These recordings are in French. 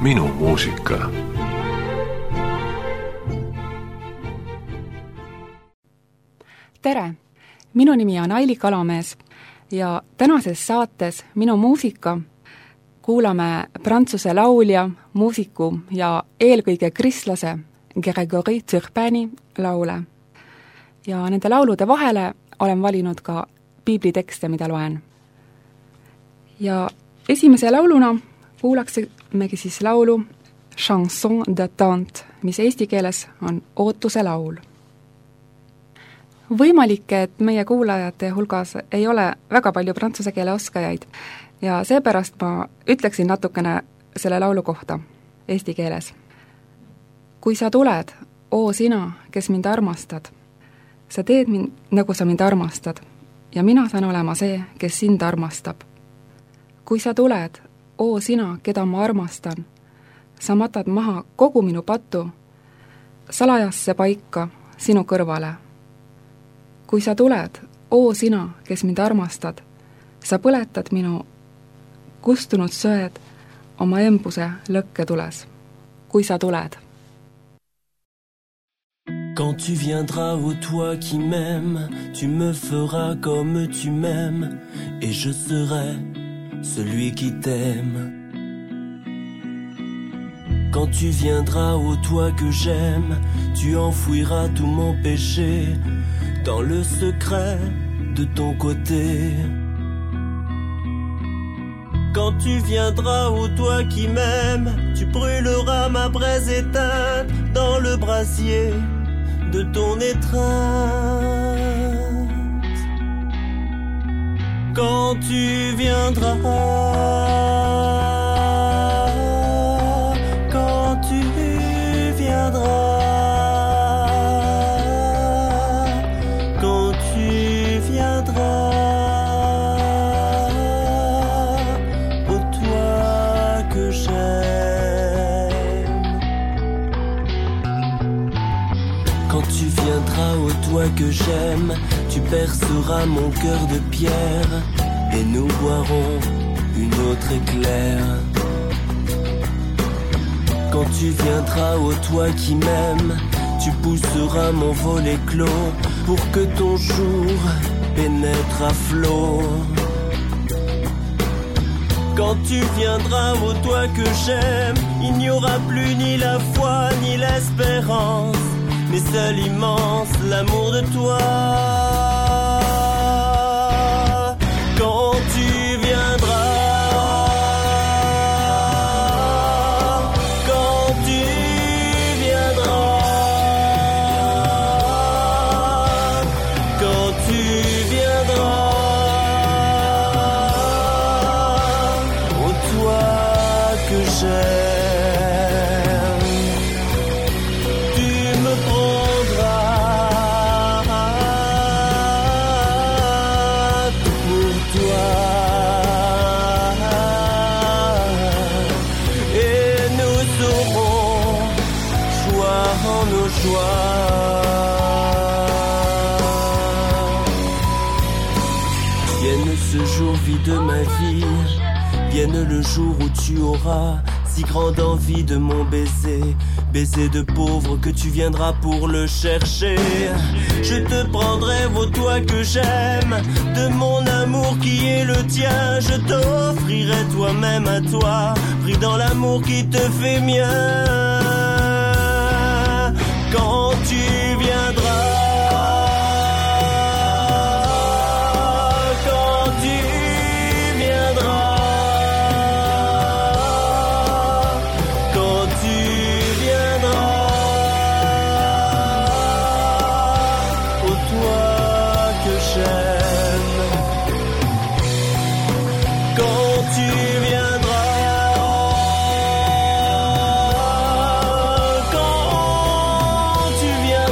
minu muusika. Tere! Minu nimi on Aili Kalamees ja tänases saates Minu muusika kuulame prantsuse laulja, muusiku ja eelkõige kristlase Grégory Turpini laule. Ja nende laulude vahele olen valinud ka piiblitekste, mida loen. Ja esimese lauluna kuulaksimegi siis laulu Chanson d'attente, mis eesti keeles on ootuse laul. Võimalik, et meie kuulajate hulgas ei ole väga palju prantsuse keele oskajaid ja seepärast ma ütleksin natukene selle laulu kohta eesti keeles. Kui sa tuled, oo sina, kes mind armastad, sa teed mind, nagu sa mind armastad ja mina saan olema see, kes sind armastab. Kui sa tuled, oo sina, keda ma armastan, sa matad maha kogu minu patu salajasse paika sinu kõrvale. Kui sa tuled, oo sina, kes mind armastad, sa põletad minu kustunud söed oma embuse lõkketules. Kui sa tuled. Quand tu viendras, ô toi qui m'aimes, tu me feras comme tu m'aimes, et je serai celui qui t'aime. Quand tu viendras, ô toi que j'aime, tu enfouiras tout mon péché dans le secret de ton côté. Quand tu viendras, ô toi qui m'aimes, tu brûleras ma braise éteinte dans le brasier de ton étreinte. Quand tu viendras, quand tu viendras, quand tu viendras, ô toi que j'aime. Quand tu viendras, ô toi que j'aime, tu perceras mon cœur de pierre et nous boirons une autre éclair. Quand tu viendras, ô toi qui m'aimes, tu pousseras mon volet clos pour que ton jour pénètre à flot. Quand tu viendras, ô toi que j'aime, il n'y aura plus ni la foi ni l'espérance, mais seul immense l'amour de toi. Quand tu viendras, quand tu viendras, quand tu viendras, ô toi que j'aime, tu me prendras tout pour toi, et nous aurons joie en nos joies. Vienne ce jour vie de ma vie, vienne le jour où tu auras si grande envie de mon baiser, baiser de pauvre que tu viendras pour le chercher. Je te prendrai, ô toi que j'aime, de mon amour qui est le tien. Je t'offrirai toi-même à toi, pris dans l'amour qui te fait mien. Quand tu viendras, quand tu viendras, quand tu viendras, ô toi que j'aime. Quand tu viendras, quand tu viendras.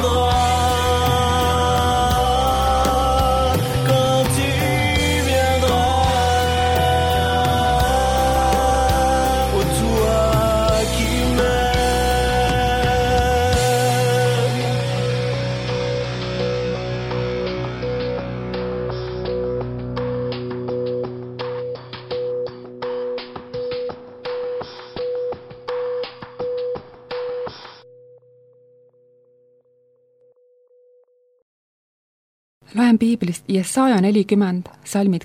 Loen piiblist Jesaja 40, salmid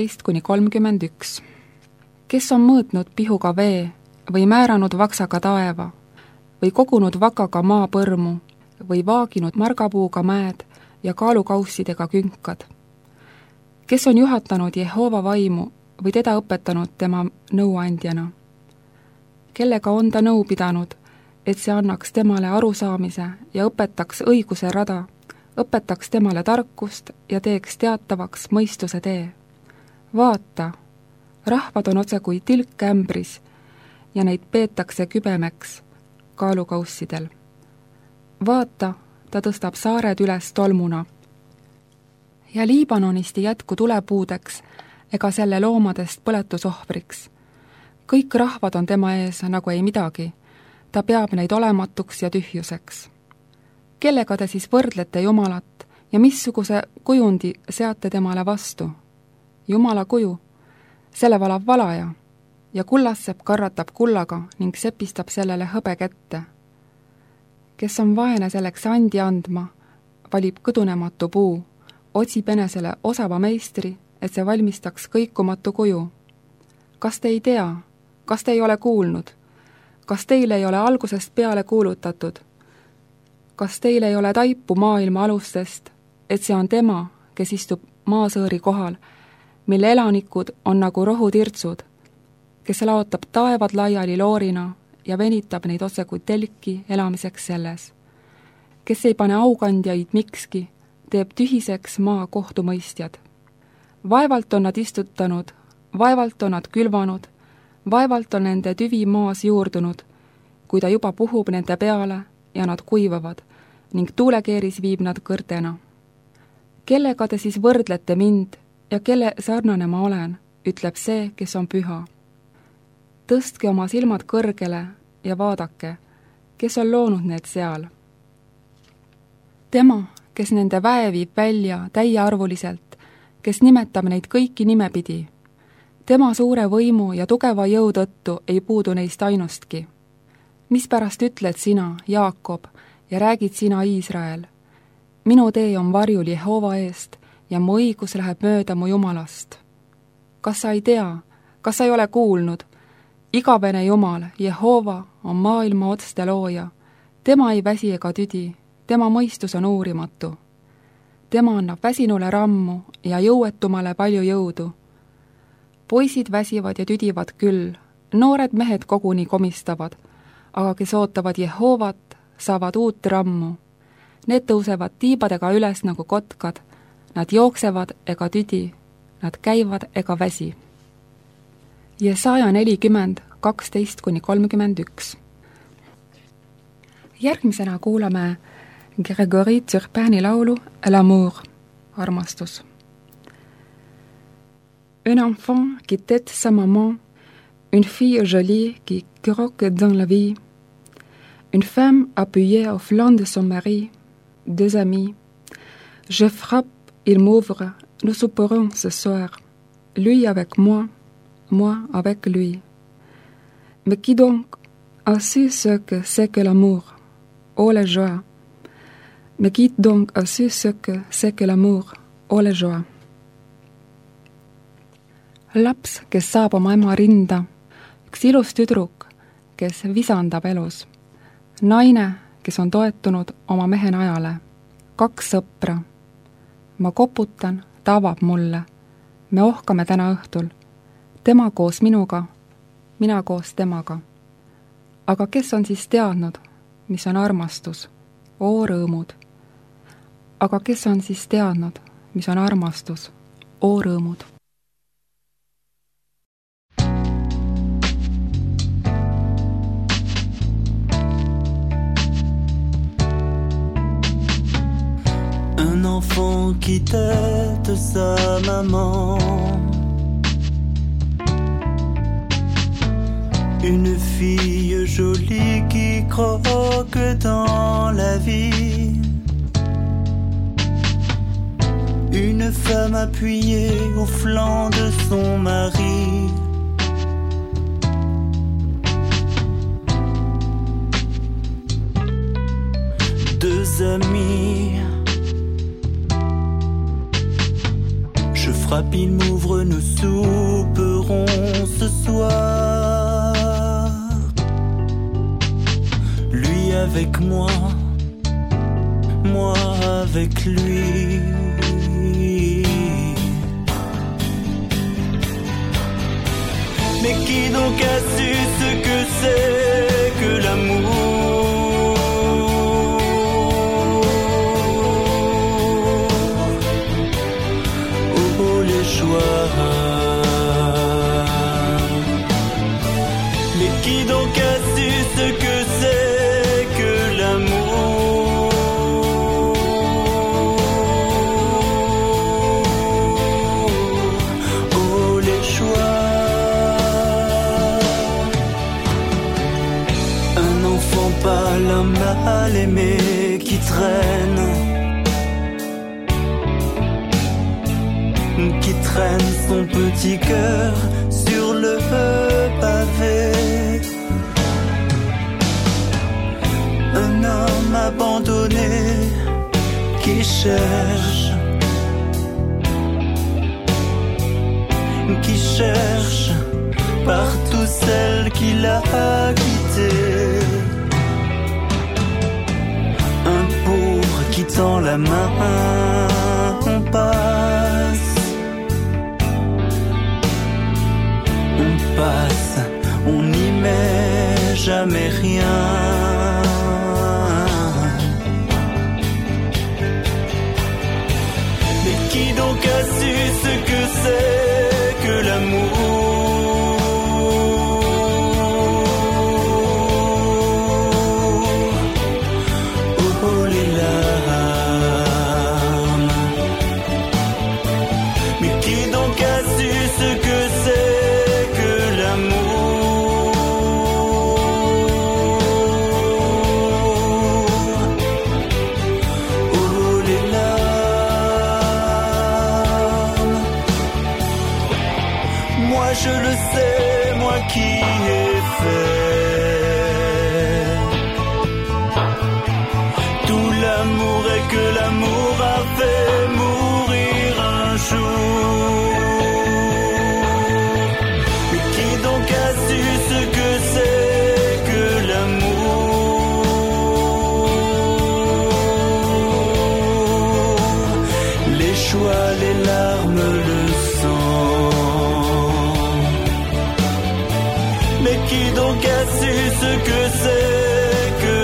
12-31. Kes on mõõtnud pihuga vee või määranud vaksaga taeva või kogunud vakaga maapõrmu või vaaginud margapuuga mäed ja kaalukaussidega künkad? Kes on juhatanud Jehova vaimu või teda õpetanud tema nõuandjana? Kellega on ta nõu pidanud, et see annaks temale arusaamise ja õpetaks õiguse rada, õpetaks temale tarkust ja teeks teatavaks mõistuse tee? Vaata, rahvad on otse kui tilk ämbris ja neid peetakse kübemeks kaalukaussidel. Vaata, ta tõstab saared üles tolmuna. Ja Liibanonist ei jätku tulepuudeks ega selle loomadest põletusohvriks. Kõik rahvad on tema ees nagu ei midagi. Ta peab neid olematuks ja tühjuseks. Kellega te siis võrdlete Jumalat ja missuguse kujundi seate temale vastu? Jumala kuju, selle valab valaja ja kullassepp karratab kullaga ning sepistab sellele hõbe kätte. Kes on vaene selleks andi andma, valib kõdunematu puu, otsib enesele osava meistri, et see valmistaks kõikumatu kuju. Kas te ei tea? Kas te ei ole kuulnud? Kas teile ei ole algusest peale kuulutatud? Kas teile ei ole taipu maailma alustest, et see on tema, kes istub maasõõri kohal, mille elanikud on nagu rohutirtsud, kes laotab taevad laiali loorina ja venitab neid otse kui telki elamiseks selles, kes ei pane aukandjaid mikski, teeb tühiseks maa kohtumõistjad. Vaevalt on nad istutanud, vaevalt on nad külvanud, vaevalt on nende tüvi maas juurdunud, kui ta juba puhub nende peale ja nad kuivavad ning tuulekeeris viib nad kõrtena. Kellega te siis võrdlete mind ja kelle sarnane ma olen, ütleb see, kes on püha. Tõstke oma silmad kõrgele ja vaadake, kes on loonud need seal. Tema, kes nende väe viib välja täiearvuliselt, kes nimetab neid kõiki nimepidi. Tema suure võimu ja tugeva jõu tõttu ei puudu neist ainustki. Mispärast ütled sina, Jaakob, ja räägid sina, Iisrael? Minu tee on varjul Jehova eest ja mu õigus läheb mööda mu Jumalast. Kas sa ei tea, kas sa ei ole kuulnud? Igavene Jumal, Jehova, on maailma otste looja. Tema ei väsi ega tüdi, tema mõistus on uurimatu. Tema annab väsinule rammu ja jõuetumale palju jõudu. Poisid väsivad ja tüdivad küll, noored mehed koguni komistavad, aga kes ootavad Jehovat, saavad uut rammu. Need tõusevad tiibadega üles nagu kotkad, nad jooksevad ega tüdi, nad käivad ega väsi. Jesaja 40, 12-31. Järgmisena kuulame Gregory Turpini laulu L'amour, armastus. Un enfant qui tête sa maman, une fille jolie qui croque dans la vie, une femme appuyée au flanc de son mari, deux amis. Je frappe, il m'ouvre, nous souperons ce soir, lui avec moi avec lui. Mais qui donc a su ce que c'est que l'amour? Oh la joie! Mais qui donc a su ce que c'est que l'amour? Oh la joie! Laps, kes saab oma ema rinda, üks ilus tüdruk, kes visandab elus, naine, kes on toetunud oma mehe najale, kaks sõpra. Ma koputan, ta avab mulle, me ohkame täna õhtul, tema koos minuga, mina koos temaga. Aga kes on siis teadnud, mis on armastus? Oo rõõmud! Aga kes on siis teadnud, mis on armastus? Oo rõõmud! Un enfant qui tête sa maman, une fille jolie qui croque dans la vie, une femme appuyée au flanc de son mari, deux amis. frappe, il m'ouvre, nous souperons ce soir. Lui avec moi avec lui. Mais qui donc a su ce que c'est que l'amour? Oh, les choix. Mais qui donc a su ce que c'est que l'amour? Oh, les choix. Pas la mal aimé qui traîne son petit cœur sur le pavé. Un homme abandonné qui cherche partout celle qu'il a quittée. Un pauvre qui tend la main, on passe, on n'y met jamais rien. Mais qui donc a su ce que c'est que l'amour? Je le sais, moi qui ai fait tout l'amour et que l'amour a fait mourir un jour. Mais qui donc a su ce que c'est que l'amour? Les choix, les larmes, le sang. Mais qui donc a su ce que c'est que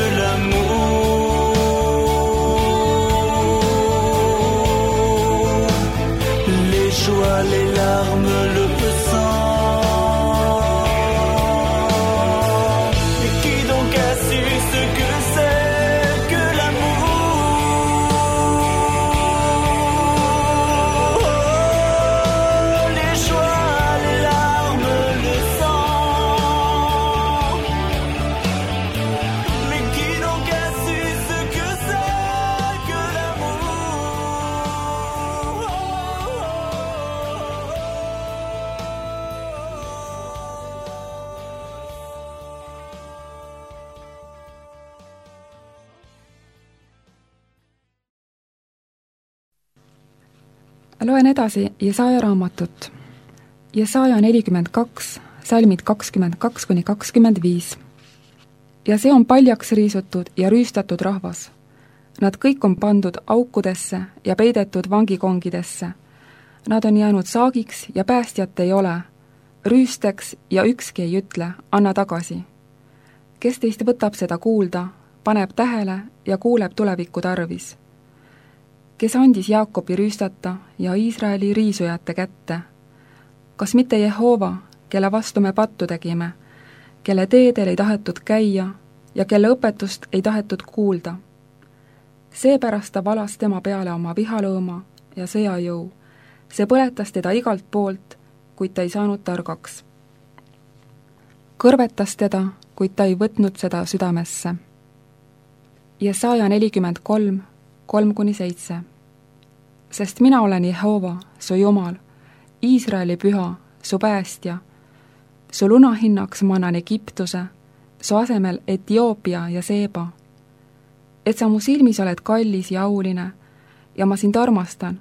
l'amour? Les joies, les larmes, le sang. Mais qui donc a su ce que c'est que l'amour? Les joies, les larmes, le sang. Loen edasi Jesaja raamatut. Jesaja 42, salmid 22–25. Ja see on paljaks riisutud ja rüüstatud rahvas. Nad kõik on pandud aukudesse ja peidetud vangikongidesse. Nad on jäänud saagiks ja päästjat ei ole. Rüüsteks ja ükski ei ütle, anna tagasi. Kes teist võtab seda kuulda, paneb tähele ja kuuleb tuleviku tarvis. Kes andis Jaakobi rüüstata ja Iisraeli riisujate kätte? Kas mitte Jehova, kelle vastu me pattu tegime, kelle teedel ei tahetud käia ja kelle õpetust ei tahetud kuulda? Seepärast ta valas tema peale oma vihalõõma ja sõjajõu. See põletas teda igalt poolt, kuid ta ei saanud targaks. Kõrvetas teda, kuid ta ei võtnud seda südamesse. Jesaja 43, 3–7. Sest mina olen Jehova, su Jumal, Iisraeli püha, su päästja. Su lunahinnaks ma annan Egiptuse, su asemel Etioopia ja Seeba. Et sa mu silmis oled kallis ja auline ja ma sind armastan,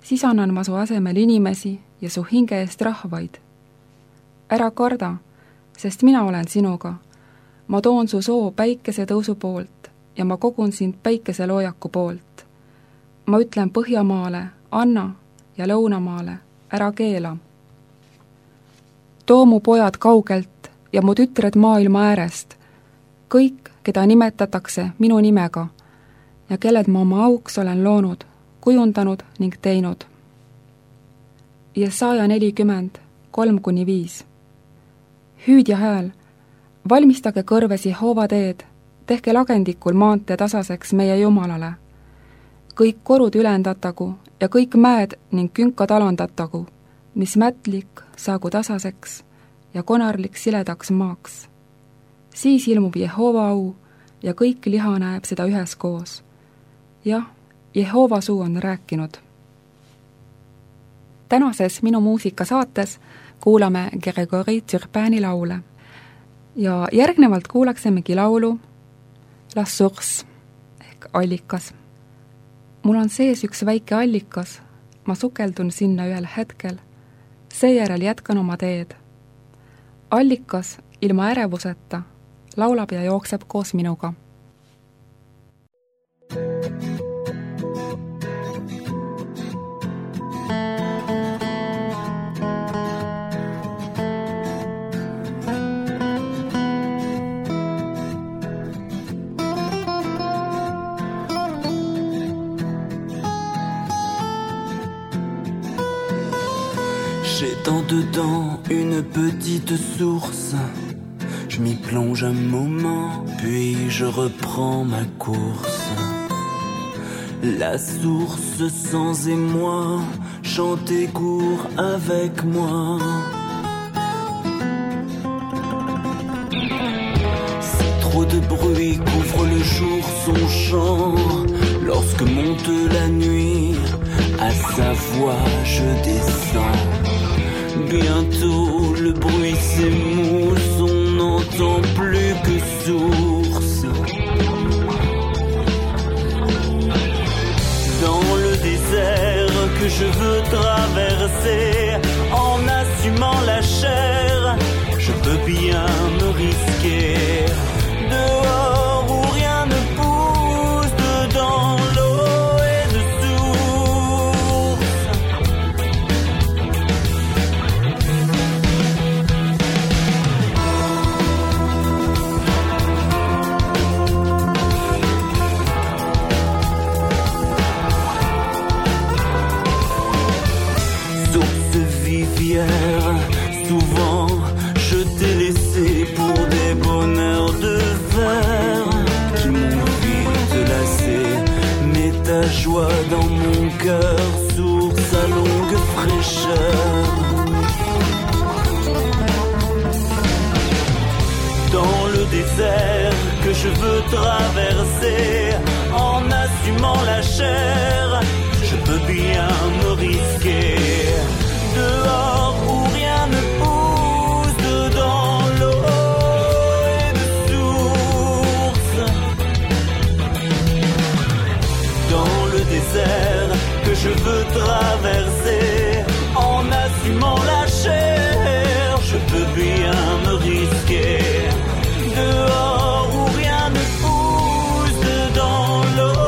siis annan ma su asemel inimesi ja su hinge eest rahvaid. Ära karda, sest mina olen sinuga. Ma toon su soo päikese tõusu poolt ja ma kogun sind päikeseloojaku poolt. Ma ütlen Põhjamaale, anna ja Lõunamaale, ära keela. Too mu pojad kaugelt ja mu tütred maailma äärest, kõik, keda nimetatakse minu nimega ja kelled ma oma auks olen loonud, kujundanud ning teinud. Jesaja 40, 3-5. Hüüdja hääl, valmistage kõrvesi Jehova teed, tehke lagendikul maantee tasaseks meie Jumalale. Kõik korud ülendatagu ja kõik mäed ning künkad alandatagu, mis mätlik saagu tasaseks ja konarlik siledaks maaks. Siis ilmub Jehova au ja kõik liha näeb seda üheskoos. Jah, Jehova suu on rääkinud. Tänases Minu muusikasaates kuulame Gregory Turpini laule ja järgnevalt kuulaksemegi laulu La Source ehk allikas. Mul on sees üks väike allikas, ma sukeldun sinna ühel hetkel, seejärel jätkan oma teed. Allikas ilma ärevuseta laulab ja jookseb koos minuga. J'ai dans dedans une petite source. Je m'y plonge un moment, puis je reprends ma course. La source sans émoi, chante et court avec moi. Si trop de bruit couvre le jour son chant, lorsque monte la nuit, à sa voix je descends. Bientôt le bruit s'émousse, on n'entend plus que source. Dans le désert que je veux traverser, en assumant la chair, je peux bien me risquer. Dehors où rien ne pousse, dedans l'eau est de source. Souvent je t'ai laissé pour des bonheurs de verre qui m'ont vite lassé, mais ta joie dans mon cœur source à longue fraîcheur. Dans le désert que je veux traverser, en assumant la chair, je peux bien me risquer. Dehors où rien ne pousse, dedans l'eau est de source. Dans le désert que je veux traverser, en assumant la chair, je peux bien me risquer. Dehors où rien ne pousse, dedans l'eau.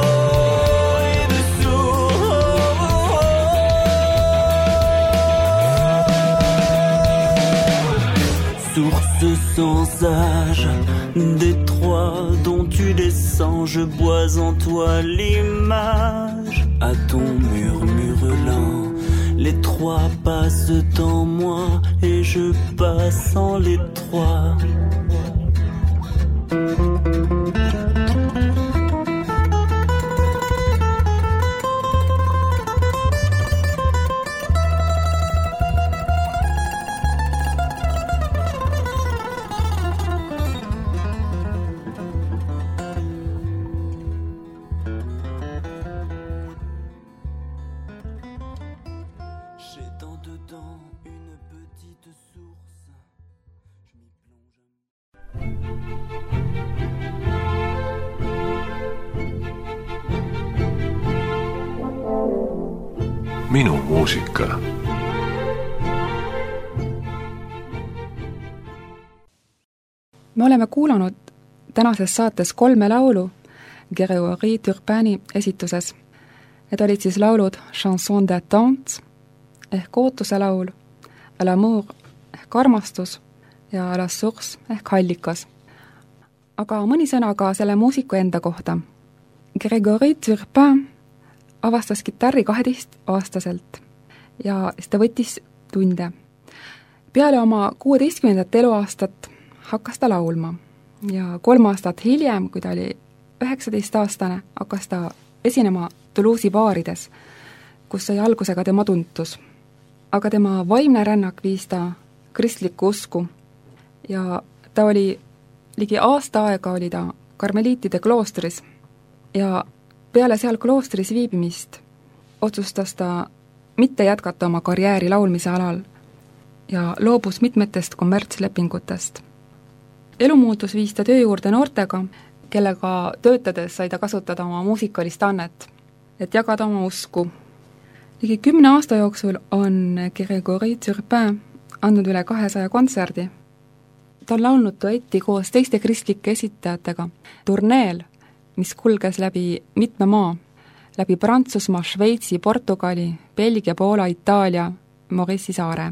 Source sans âge, détroit dont tu descends, je bois en toi l'image. À ton murmure lent, les trois passent en moi et je passe en les trois. minu muusika. Me oleme kuulanud tänases saates 3 laulu Grégory Turpini esituses. Need olid siis laulud Chanson d'attente ehk ootuse laul, L'amour ehk armastus ja La source ehk allikas. Aga mõni sõna ka selle muusiku enda kohta. Grégory Turpin avastas kitarri 12-aastaselt ja siis ta võttis tunde. Peale oma 16. eluaastat hakkas ta laulma ja 3 aastat hiljem, kui ta oli 19-aastane, hakkas ta esinema Toulouse'i baarides, kus sai alguse ka tema tuntus. Aga tema vaimne rännak viis ta kristlikku usku ja ta oli ligi aasta aega oli ta karmeliitide kloostris ja peale seal kloostris viibimist otsustas ta mitte jätkata oma karjääri laulmise alal ja loobus mitmetest kommertslepingutest. Elumuutus viis ta töö juurde noortega, kellega töötades sai ta kasutada oma muusikalist annet, et jagada oma usku. Ligi 10 aasta jooksul on Grégory Turpin andnud üle 200 kontserdi. Ta on laulnud duetti koos teiste kristlike esitajatega turneel, mis kulges läbi mitme maa, läbi Prantsusmaa, Šveitsi, Portugali, Belgia, Poola, Itaalia, Maurice'i saare.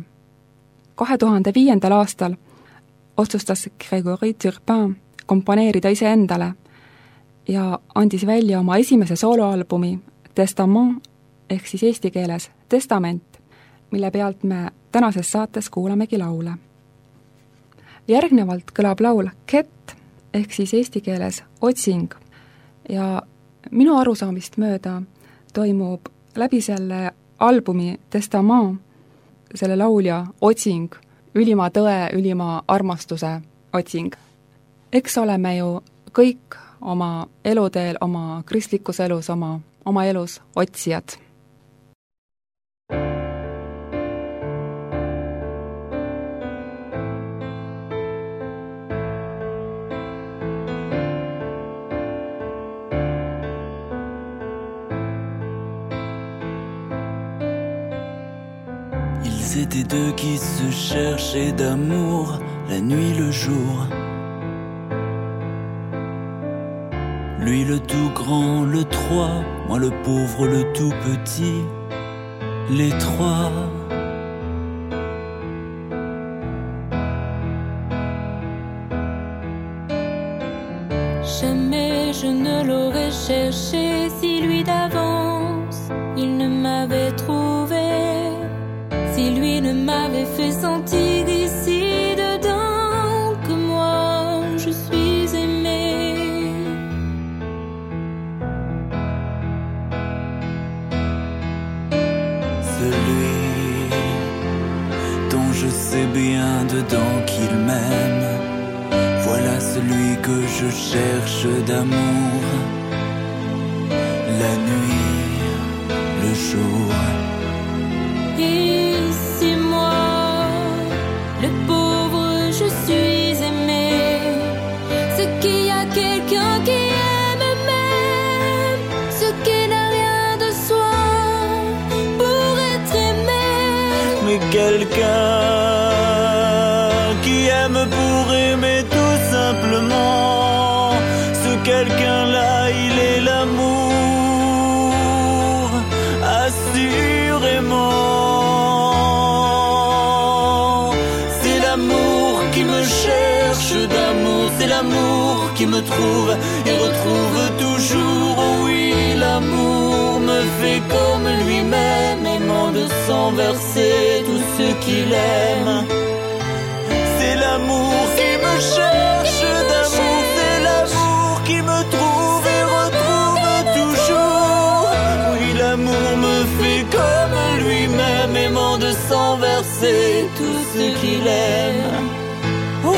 2005. aastal otsustas Grégory Turpin komponeerida iseendale ja andis välja oma esimese sooloalbumi Testament ehk siis eesti keeles Testament, mille pealt me tänases saates kuulamegi laule. Järgnevalt kõlab laul Kett ehk siis eesti keeles otsing ja minu arusaamist mööda toimub läbi selle albumi Testament selle laulja otsing, ülima tõe, ülima armastuse otsing. Eks oleme ju kõik oma eluteel, oma kristlikus elus, oma elus otsijad. C'était deux qui se cherchaient d'amour, la nuit, le jour. Lui le tout grand, le 3, moi le pauvre, le tout petit, les 3. Jamais je ne l'aurais cherché si lui d'avance il ne m'avait trouvé. Si lui ne m'avait fait sentir d'ici dedans que moi je suis aimée. Celui dont je sais bien dedans qu'il m'aime, voilà celui que je cherche d'amour. La nuit, le jour. Ici moi, le pauvre, je suis aimé. Ce qu'il y a quelqu'un qui aime même, ce qui n'a rien de soi pour être aimé. Mais quelqu'un qui aime pour aimer tout simplement, ce quelqu'un-là, il est l'amour, assurément. D'amour, c'est l'amour qui me trouve et retrouve toujours. Oh oui, l'amour me fait comme lui-même, aimant de sang verser tout ce qu'il aime. C'est l'amour qui me cherche d'amour, c'est l'amour qui me trouve et retrouve toujours. Oui, l'amour me fait comme lui-même, aimant de sang verser tout ce qu'il aime. Oh.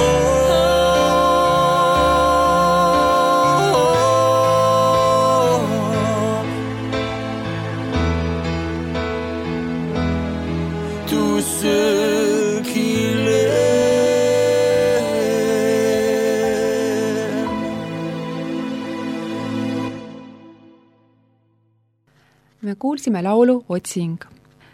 Me kuulsime laulu Otsing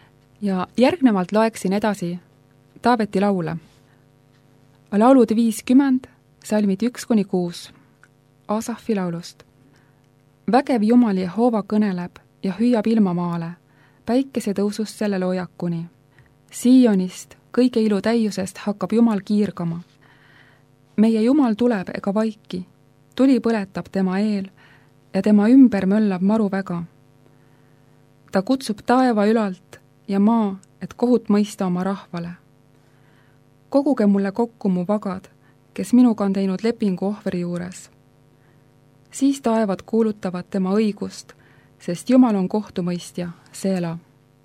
ja järgnevalt loeksin edasi Taaveti laule. Laulud 50, salmid 1-6, Asafi laulust. Vägev Jumal Jehova kõneleb ja hüüab ilmamaale, päikese tõusust selle loojakuni. Siionist, kõige ilu täiusest hakkab Jumal kiirgama. Meie Jumal tuleb ega vaiki, tuli põletab tema eel ja tema ümber möllab maru väga. Ta kutsub taeva ülalt ja maa, et kohut mõista oma rahvale. Koguge mulle kokku mu vagad, kes minuga on teinud lepingu ohvri juures. Siis taevad kuulutavad tema õigust, sest Jumal on kohtumõistja, Seela.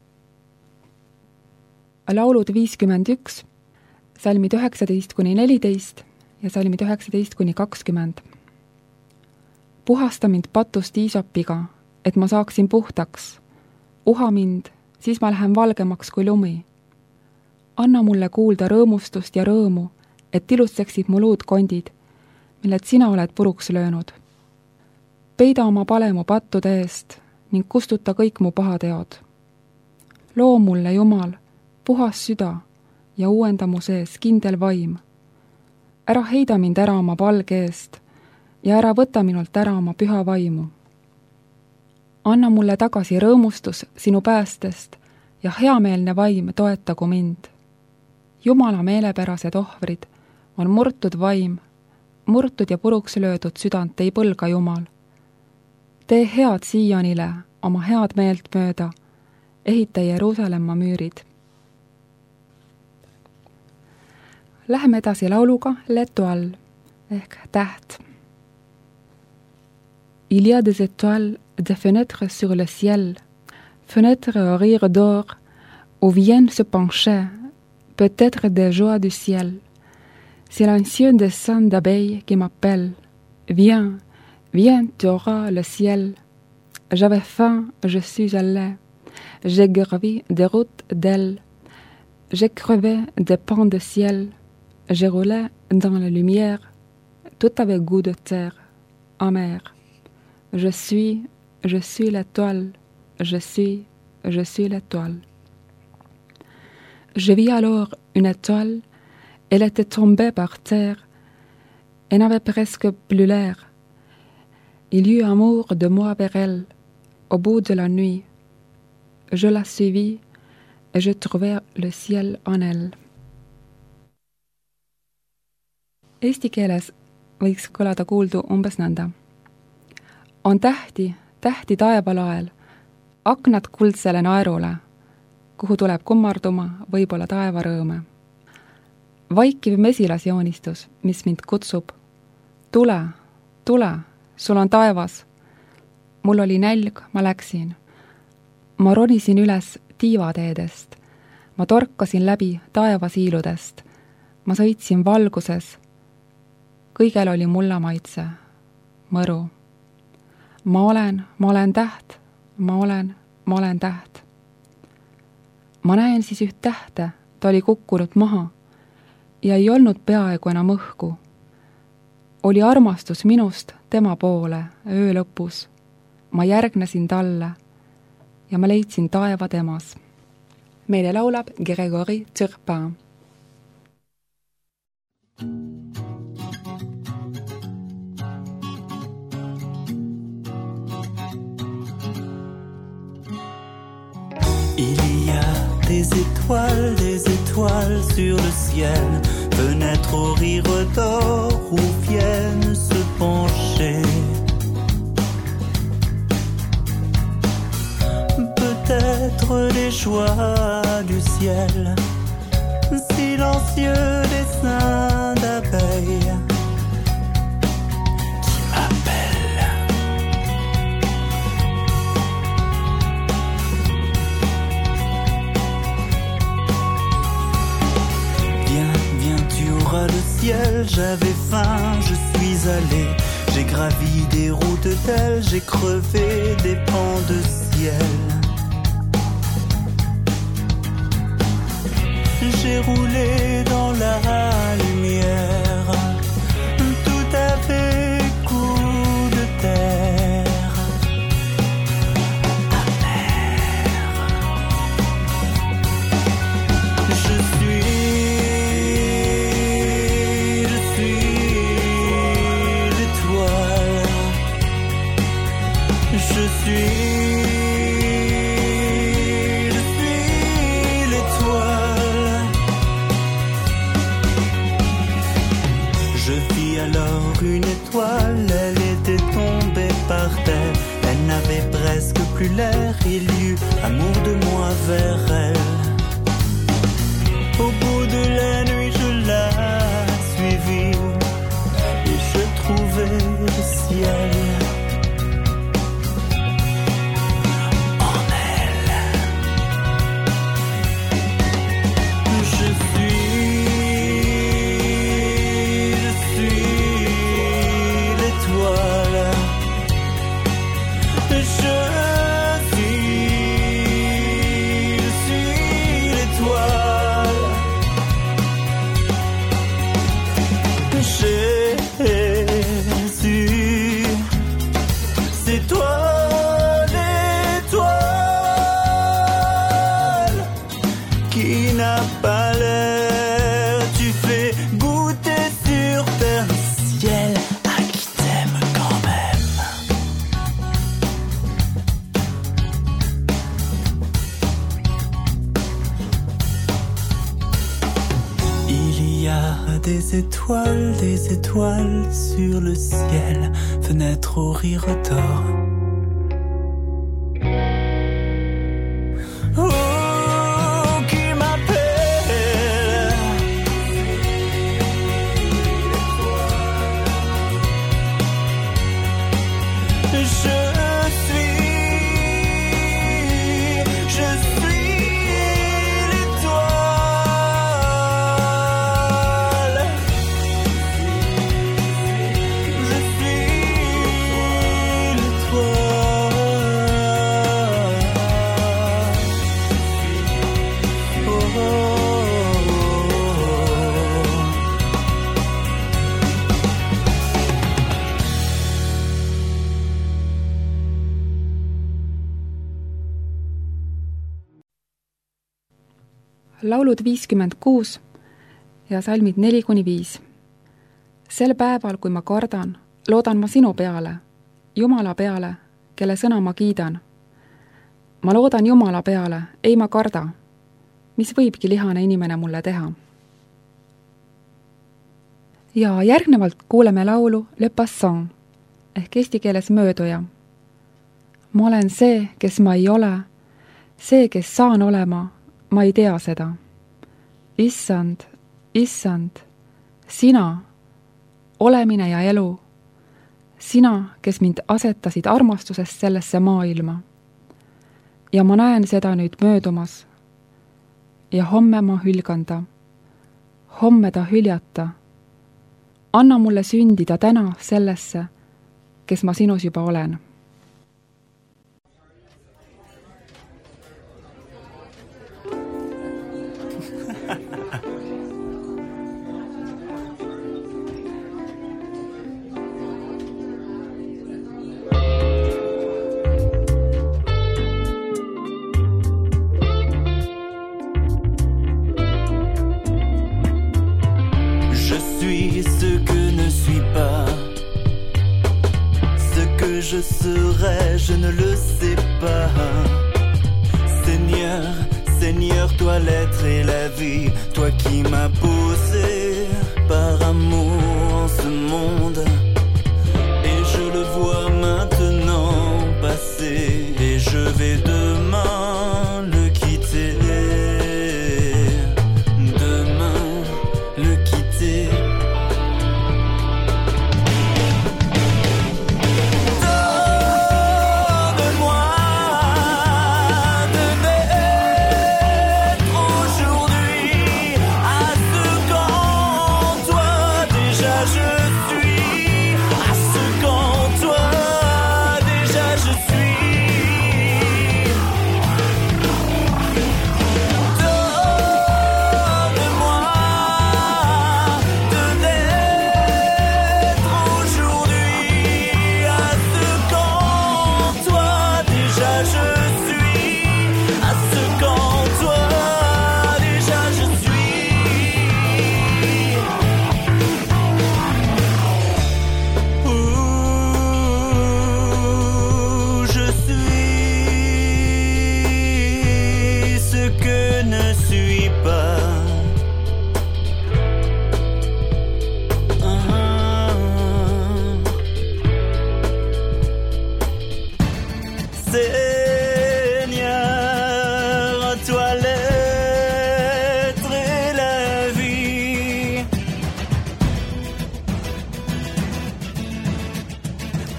Laulud 51, salmid 19-14 ja salmid 19-20. Puhasta mind patust iisopiga, et ma saaksin puhtaks. Uha mind, siis ma lähen valgemaks kui lumi. Anna mulle kuulda rõõmustust ja rõõmu, et ilutseksid mu luudkondid, milled sina oled puruks löönud. Peida oma pale mu pattude eest ning kustuta kõik mu pahateod. Loo mulle, Jumal, puhas süda ja uuenda mu sees kindel vaim. Ära heida mind ära oma valge eest ja ära võta minult ära oma püha vaimu. Anna mulle tagasi rõõmustus sinu päästest ja heameelne vaim toetagu mind. Jumala meelepärased ohvrid on murtud vaim, murtud ja puruks löödud südant ei põlga Jumal. Tee head Siionile oma head meelt mööda, ehita Jeruusalemma müürid. Läheme edasi lauluga L'Étoile ehk täht. Il y a des étoiles, des fenêtres sur le ciel, fenêtres au rire d'or, où viennent se pencher, peut-être des joies du ciel. Silencieux dessin d'abeilles qui m'appellent. Viens, viens, tu auras le ciel. J'avais faim, je suis allé. J'ai gravi des routes d'ailes. J'ai crevé des pans de ciel. J'ai roulé dans la lumière. Tout avait goût de terre, amère. Je suis l'étoile. Je suis l'étoile. Je vis alors une étoile. Elle était tombée par terre et n'avait presque plus l'air. Il y eut amour de moi vers elle au bout de la nuit. Je la suivis et je trouvai le ciel en elle. Eesti keeles võiks kõlada kuuldu umbes nõnda. On tähti taevalael, aknad kuldsele naerule, kuhu tuleb kummarduma võib-olla taevarõõme. Vaikiv mesilasjoonistus, mis mind kutsub. Tule, sul on taevas. Mul oli nälg, ma läksin. Ma ronisin üles tiivateedest. Ma torkasin läbi taevasiiludest. Ma sõitsin valguses. Kõigel oli mulla maitse. Mõru. Ma olen täht. Ma olen täht. Ma näen siis üht tähte, ta oli kukkunud maha ja ei olnud peaaegu enam õhku. Oli armastus minust tema poole öö lõpus. Ma järgnesin talle ja ma leidsin taeva temas. Meile laulab Grégory Turpin. Il y a des étoiles sur le ciel, fenêtres au rire d'or où viennent se pencher. Peut-être les joies du ciel, silencieux dessin d'abeilles qui m'appellent. Viens, tu auras le ciel. J'avais faim, je suis allé. J'ai gravi des routes d'ailes, j'ai crevé des pans de ciel. J'ai roulé dans la lumière, tout avait goût de terre amère. l'amour de moi vers elle. Au bout de la nuit je la suivis et je trouvais le ciel. Des étoiles sur le ciel, fenêtre au rire d'or. Oh, qui m'appelle. Je suis l'étoile. laulud 56 ja salmid 4-5. Sel päeval, kui ma kardan, loodan ma sinu peale, Jumala peale, kelle sõna ma kiidan. Ma loodan Jumala peale, ei ma karda, mis võibki lihane inimene mulle teha. Ja järgnevalt kuuleme laulu Le Passant ehk eesti keeles mööduja. Ma olen see, kes ma ei ole, see, kes saan olema, ma ei tea seda. Issand, issand, sina, olemine ja elu, sina, kes mind asetasid armastusest sellesse maailma. Ja ma näen seda nüüd möödumas. Ja homme ma hülgan ta. Homme ta hüljata. Anna mulle sündida täna sellesse, kes ma sinus juba olen. Je serai, je ne le sais pas. Seigneur, Seigneur, toi l'être et la vie, toi qui m'as posé par amour en ce monde. Et je le vois maintenant passer, et je vais demain le quitter. Demain le quitter. Je suis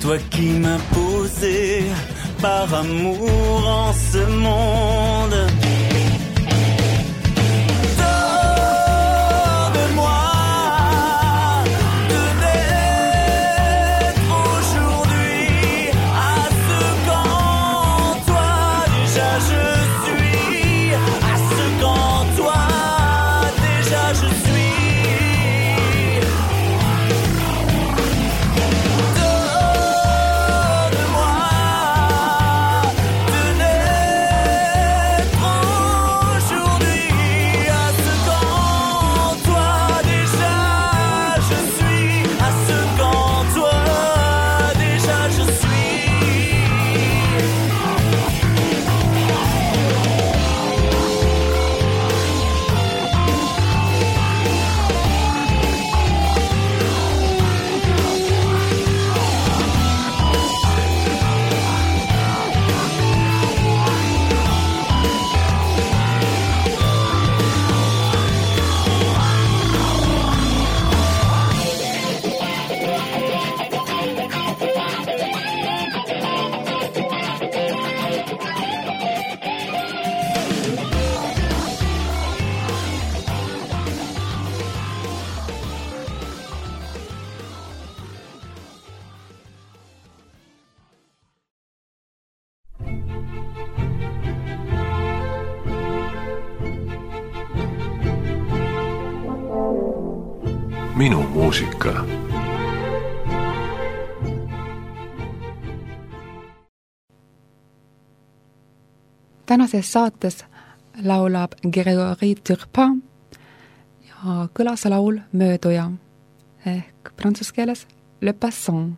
toi qui m'as posé par amour en ce monde. Minu muusika. Tänases saates laulab Grégory Turpin ja kõlas laul Mööduja ehk prantsuse keeles Le Passant.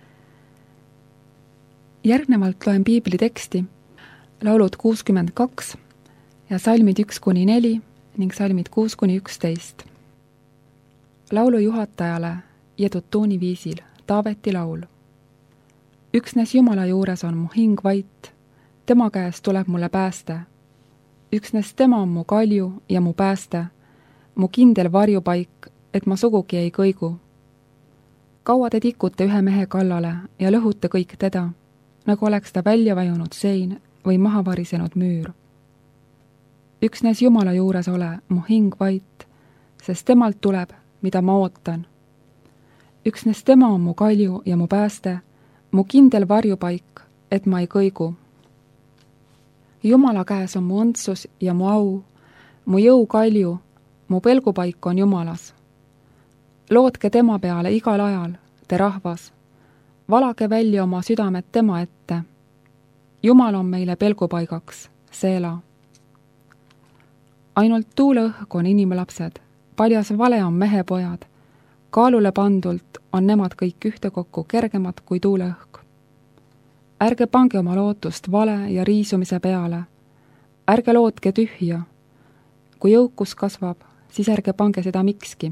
Järgnevalt loen piibli teksti laulud 62 ja salmid 1-4 ning salmid 6-11. Laulu juhatajale Jedutuuni viisil Taaveti laul. Üksnes Jumala juures on mu hing vait, tema käest tuleb mulle pääste. Üksnes tema on mu kalju ja mu pääste, mu kindel varjupaik, et ma sugugi ei kõigu. Kaua te tikute ühe mehe kallale ja lõhute kõik teda, nagu oleks ta välja vajunud sein või maha varisenud müür. Üksnes Jumala juures ole mu hing vait, sest temalt tuleb, mida ma ootan. Üksnes tema on mu kalju ja mu pääste, mu kindel varjupaik, et ma ei kõigu. Jumala käes on mu õndsus ja mu au, mu jõu kalju, mu pelgupaik on Jumalas. Lootke tema peale igal ajal, te rahvas. Valage välja oma südamed tema ette. Jumal on meile pelgupaigaks, Seela. Ainult tuuleõhk on inimlapsed, paljas vale on mehepojad. Kaalule pandult on nemad kõik ühtekokku kergemad kui tuuleõhk. Ärge pange oma lootust vale ja riisumise peale. Ärge lootke tühja. Kui jõukus kasvab, siis ärge pange seda mikski.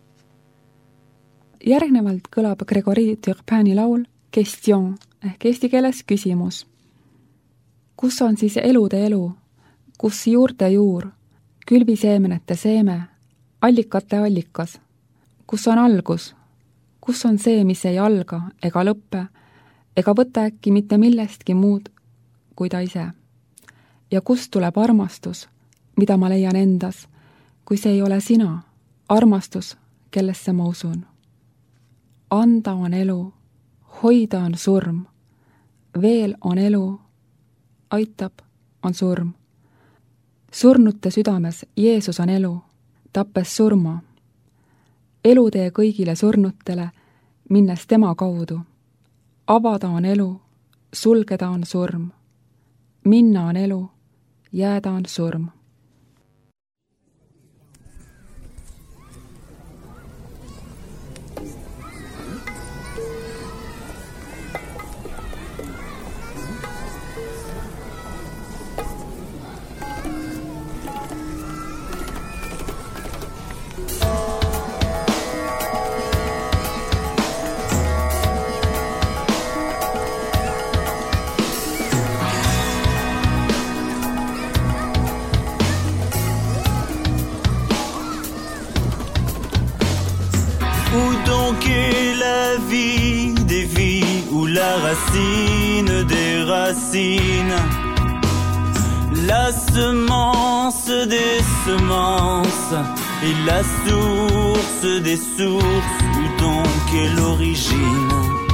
Järgnevalt kõlab Grégory Turpini laul Question ehk eesti keeles küsimus. Kus on siis elude elu? Kus juurte juur? Külviseemenete seeme? Allikate allikas? Kus on algus? Kus on see, mis ei alga ega lõppe, ega võta äkki mitte millestki muud kui ta ise? Ja kust tuleb armastus, mida ma leian endas, kui see ei ole sina, armastus, kellesse ma usun? Anda on elu, hoida on surm, veel on elu, aitab on surm. Surnute südames Jeesus on elu, tappes surma. Elu tee kõigile surnutele, minnes tema kaudu. Avada on elu, sulgeda on surm. Minna on elu, jääda on surm. la racine des racines, la semence des semences et la source des sources. Où donc est l'origine?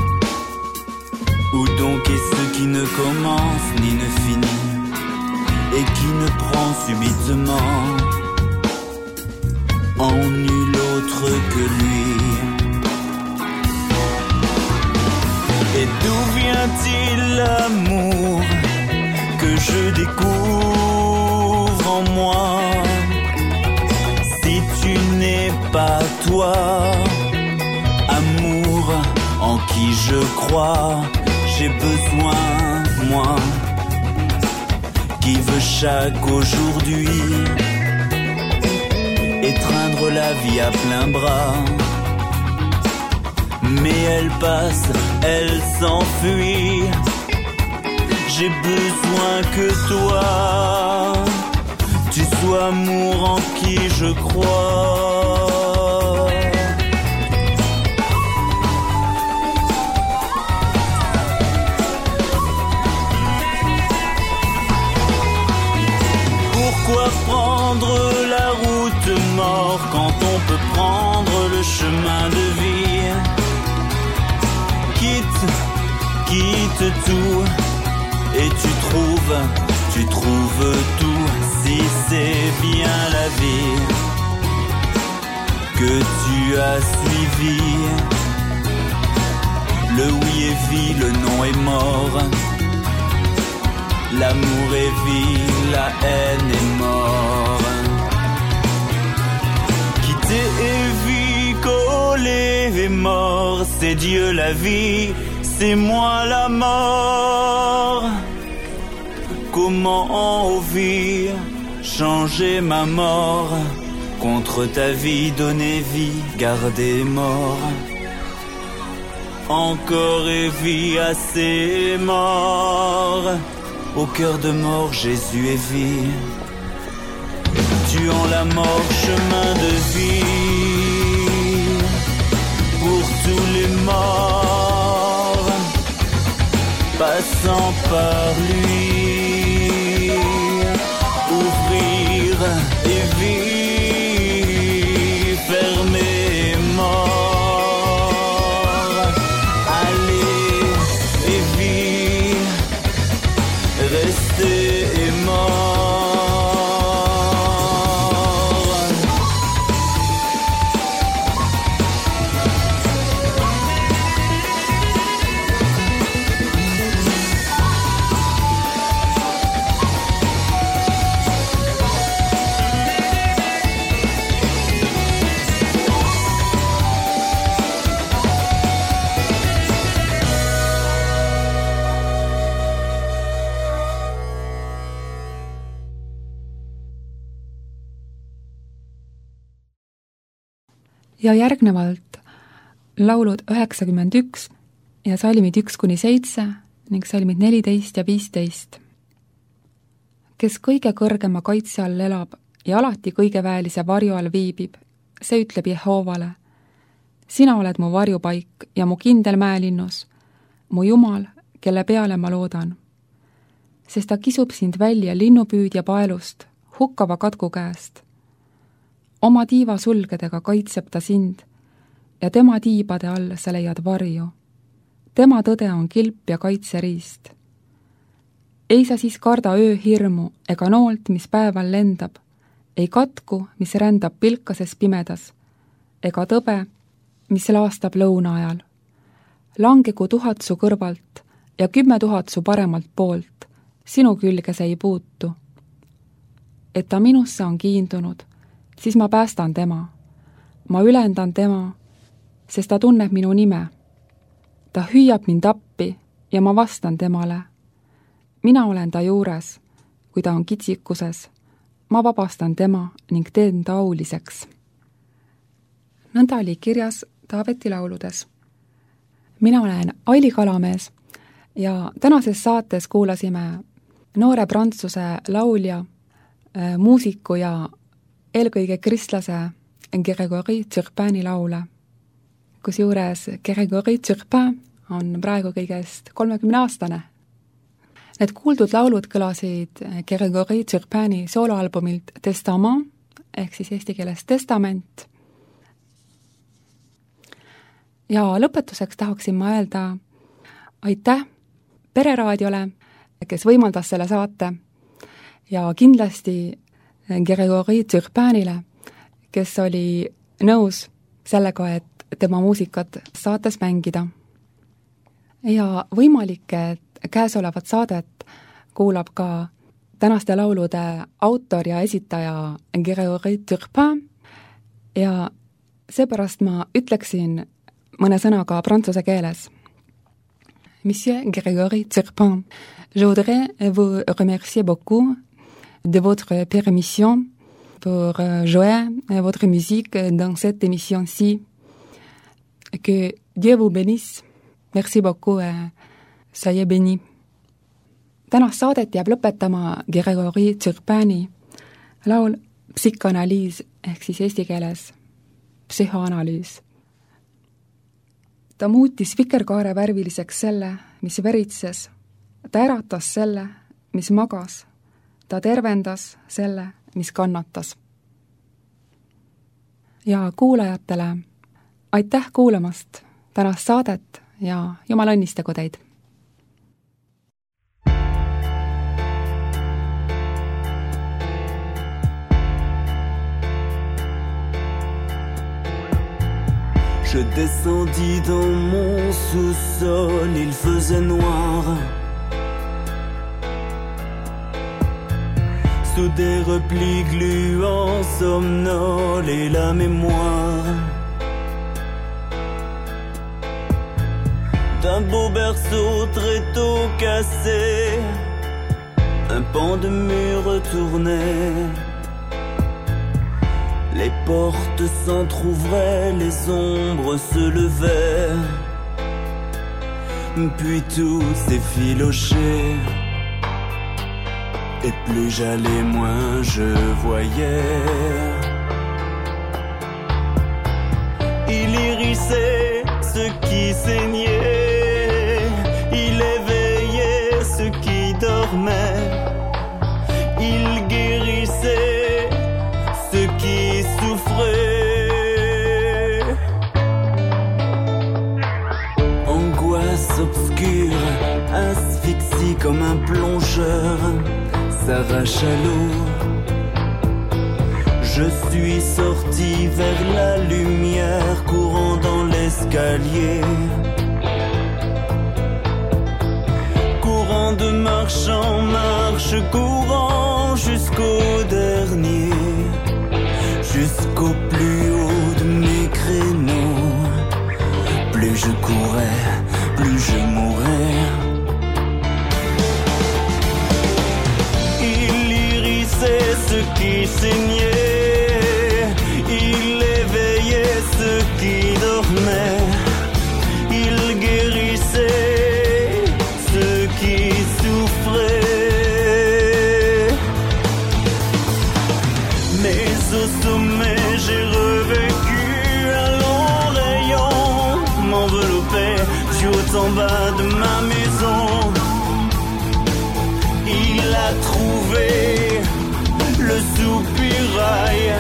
Où donc est ce qui ne commence ni ne finit et qui ne prend subitement en nul autre que lui? Et d'où vient-il l'amour que je découvre en moi? Si tu n'es pas toi, amour en qui je crois, j'ai besoin, moi, qui veut chaque aujourd'hui étreindre la vie à plein bras. Mais elle passe, elle s'enfuit. J'ai besoin que toi, tu sois amour en qui je crois. Pourquoi prendre la route mort quand on peut prendre le chemin de vie? Quitte tout et tu trouves tout. Si c'est bien la vie que tu as suivi, le oui est vie, le non est mort. L'amour est vie, la haine est mort. Quitter est vie, coller est mort. C'est Dieu la vie, c'est moi la mort. Comment envie changer ma mort contre ta vie, donner vie, garder mort. Encore et vie, assez mort. Au cœur de mort, Jésus est vie. Tuant la mort, chemin de vie. Pour tous les morts, passant par lui. Ouvrir et vie, fermer mort. Rester est mort. Ja järgnevalt laulud 91 ja salmid 1-7 ning salmid 14 ja 15. Kes kõige kõrgema kaitse all elab ja alati kõigeväelise varju all viibib, see ütleb Jehoovale. Sina oled mu varjupaik ja mu kindel mäelinnus, mu Jumal, kelle peale ma loodan. Sest ta kisub sind välja linnupüüdja paelust, hukkava katku käest. Oma tiiva sulgedega kaitseb ta sind ja tema tiibade all sa leiad varju. Tema tõde on kilp ja kaitseriist. Ei sa siis karda ööhirmu ega noolt, mis päeval lendab, ei katku, mis rändab pilkases pimedas, ega tõbe, mis laastab lõuna ajal. Langegu 1000 su kõrvalt ja 10 000 su paremalt poolt, sinu külge see ei puutu. Et ta minusse on kiindunud, siis ma päästan tema. Ma ülendan tema, sest ta tunneb minu nime. Ta hüüab mind appi ja ma vastan temale. Mina olen ta juures, kui ta on kitsikuses. Ma vabastan tema ning teen ta auliseks. Nõnda oli kirjas Taaveti lauludes. Mina olen Aili Kalamees ja tänases saates kuulasime noore prantsuse laulja, muusiku ja eelkõige kristlase Grégory Turpini laule. Kusjuures Grégory Turpin on praegu kõigest 30-aastane. Need kuuldud laulud kõlasid Gregory Turpini sooloalbumilt Testament, ehk siis eesti keeles testament. Ja lõpetuseks tahaksin ma öelda aitäh Pereraadiole, kes võimaldas selle saate, ja kindlasti Gregory Turpinile, kes oli nõus sellega, et tema muusikat saates mängida. Ja võimalik, et käesolevat saadet kuulab ka tänaste laulude autor ja esitaja Gregory Turpin ja seepärast ma ütleksin mõne sõnaga prantsuse keeles. Monsieur Gregory Turpin, je voudrais vous remercier beaucoup de votre permission pour jouer votre musique dans cette émission-ci. Que Dieu vous bénisse. Merci beaucoup et soyez bénis. Tänast saadet jääb lõpetama Gregory Turpini laul Psühhanalüüs ehk siis eesti keeles psühhoanalüüs. Ta muutis vikerkaare värviliseks selle, mis veritses. Ta äratas selle, mis magas. Ta tervendas selle, mis kannatas. Ja kuulajatele aitäh kuulamast tänast saadet ja Jumal õnnistagu teid! Je descendis dans mon sous-sol, il faisait noir. Sous des replis gluants, somnole et la mémoire d'un beau berceau très tôt cassé, un pan de mur retourné. Les portes s'entr'ouvraient, les ombres se levaient, puis tout s'effilochait. Et plus j'allais, moins je voyais. Il irrissait ce qui saignait, il éveillait ce qui dormait, il guérissait ce qui souffrait. Angoisse obscure, asphyxie comme un plongeur, s'arrache à l'eau. Je suis sorti vers la lumière, courant dans l'escalier, courant de marche en marche, courant jusqu'au dernier, jusqu'au plus haut de mes créneaux. Plus je courais, plus je mourais. C'est ce qui saignait, il éveillait ce qui dormait, il guérissait ce qui souffrait. Mais au sommet j'ai revécu, un long rayon m'enveloppait du haut en bas de ma maison. Il a trouvé le soupirail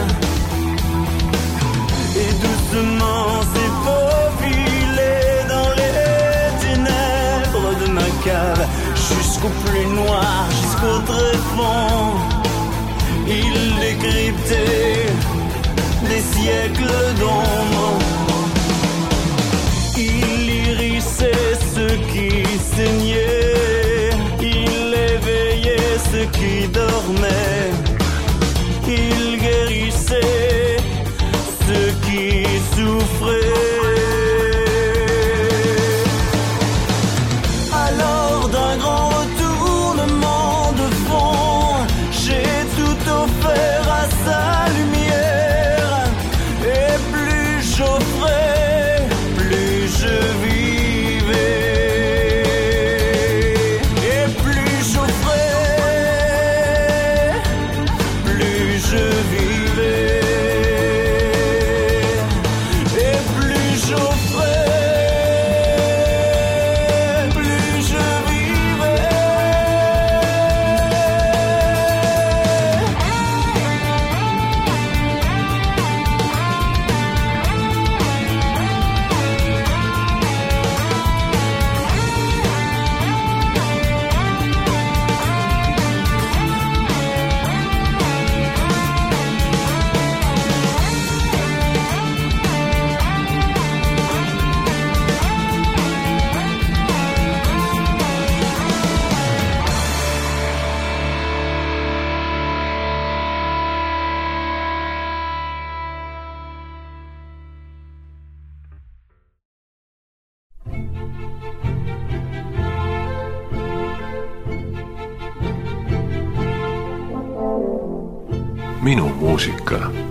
et doucement s'est faufilé dans les ténèbres de ma cave, jusqu'au plus noir, jusqu'au tréfonds. Il décryptait des siècles d'ombre, il irrissait ce qui saignait, il éveillait ce qui dormait, il guérissait ce qui souffrait. Alors d'un grand retournement de fond, j'ai tout offert à sa lumière, et plus j'offrais, plus je vivais. minu muusika.